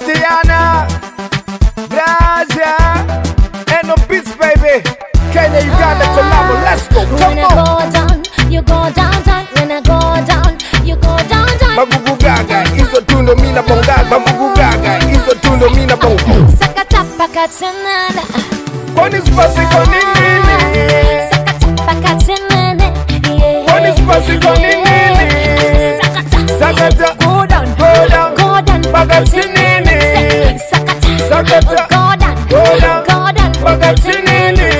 Diana, Brazia, and no beats, baby. Kenya, Uganda, collabo, let's go. When I go down, you go down, down. When I go down, you go down, down. Magugu gaga, izo tundo mina bonga. Magugu gaga, izo tundo mina bonga. Sakata pakatanana. Poni spasi koni nini. Sakata pakatanana. Poni spasi koni nini. Sakata, go down, go down, go down. pakati nini. Sakata, go down, go down, go down. pakati nini.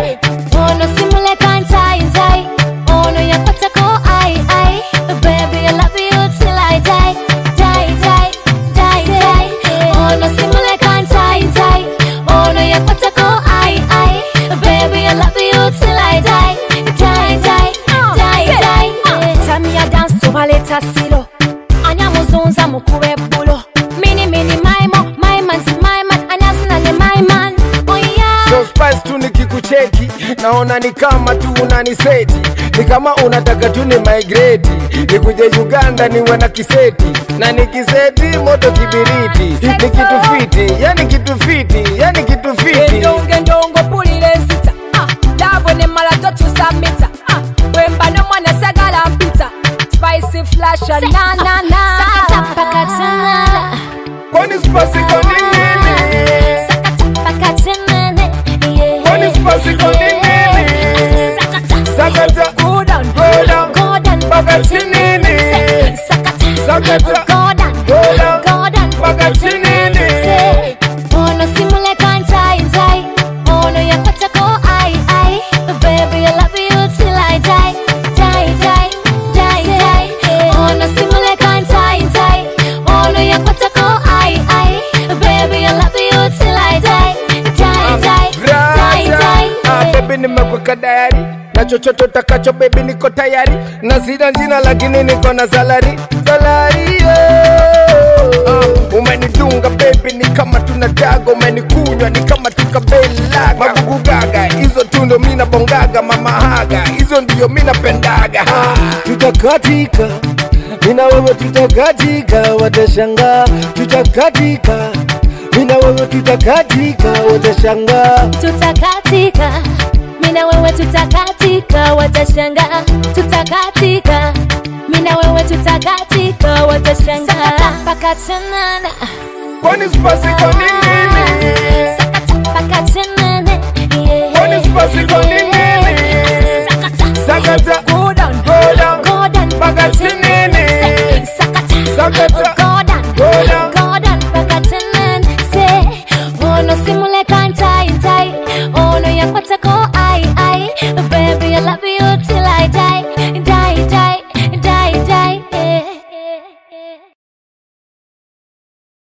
Oh no, simule kantai zai. Oh no, yapata ko ai ai. Baby, I love you till I die, die, die, die, die. Oh no, simule kantai zai. Oh no, yapata ko ai ai. Baby, I love you till I die, die, die, die, die. Tamia dance to baleta silo. Anya muzunza mukube bulo. Mini mini maimo, my man si my man. Anya sinane my man. Oh yeah. So spice tu nikikucheki, naona ni kama tu unaniseti. Ni kama unataka tu ni migrate. Nikuje Uganda niwe na kiseti. Na nikiseti moto kibiriti. Ni kitu fiti, yani kitu fiti, yani kitu fiti. Ndongo pulile sita. Davo ne malato tusamita. Wemba no mwana sagala mpita. Spicy flash na na na. Sakata pakatanana. Kwani spasi koni nini? Sakata pakatanana. Kwani spasi koni nini? Sakata, Go down, go down, Go down, pakati nini. Sakata, go down, go down, go down. pakati nini. Oh no, simule kantai zai. Oh no, yapata ko ai ai. Baby, I love you till I die, die, die, die, die. Oh no, simule kantai zai. Oh no, yapata ko ai ai. Baby, I love you till I die, die, die, die, die. Baby nimekuweka diary. Na chochote utakacho baby niko tayari. Na sina jina lakini niko na salary. Salary umenidunga baby ni kama tunadaga. Umenikunywa ni kama tukabelaga. Magugu gaga, hizo tundo mina bongaga. Mama haga, hizo ndiyo mina pendaga. Tutakatika, mina wewe tutakatika. Watashangaa, tutakatika. Mina wewe tutakatika, watashangaa. Tutakatika, mina wewe tutakatika, watashangaa. Tutakatika, mina wewe tutakatika, watashangaa. Sakata pakatanana. Kwani spasi koni nini? Sakata pakatanana. Kwani spasi koni nini? Sakata, go down, go down, go down, pakati nini. sakata, Sakata,